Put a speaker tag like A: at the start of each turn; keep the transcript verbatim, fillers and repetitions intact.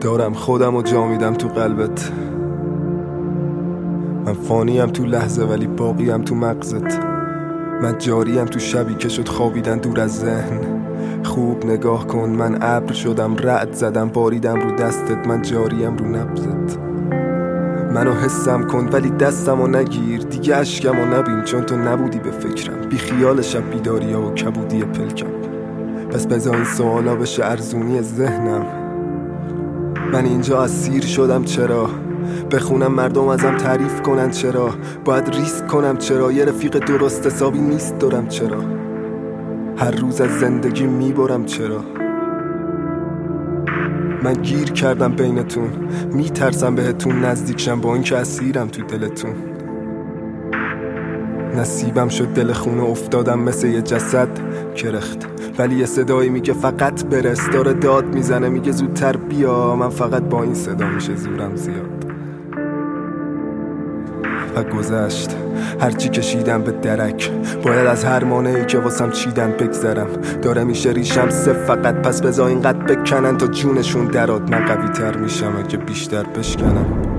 A: دارم خودم و جا میدم تو قلبت. من فانیم تو لحظه ولی باقیم تو مغزت. من جاریم تو شبی که شد خوابیدن دور از ذهن. خوب نگاه کن، من ابر شدم، رعد زدم، باریدم رو دستت. من جاریم رو نبضت. منو حسم کن ولی دستمو نگیر، دیگه اشکمو نبین چون تو نبودی به فکرم. بی خیال شب بیداریا و کبودی پلکم. پس بذار این سوالا بشه ارزونی ذهنم. من اینجا اسیر شدم چرا؟ بخونم مردم ازم تعریف کنن چرا؟ باید ریسک کنم چرا؟ یه رفیق درست حسابی نیست دارم چرا؟ هر روز از زندگی میبرم چرا؟ من گیر کردم بینتون، میترسم بهتون نزدیکشم با اینکه اسیرم تو دلتون. نصیبم شد دل خونه افتادم مثل یه جسد کرخت، ولی یه صدایی میگه فقط برس. داره داد میزنه میگه زودتر بیا. من فقط با این صدا میشه زورم زیاد. و گذشت هرچی کشیدم به درک، باید از هر مانعی که واسم چیدن بگذرم. داره میشه ریشم سه فقط، پس بذار اینقدر بکنن تا جونشون دراد. من قوی تر میشم اگه بیشتر بشکنم.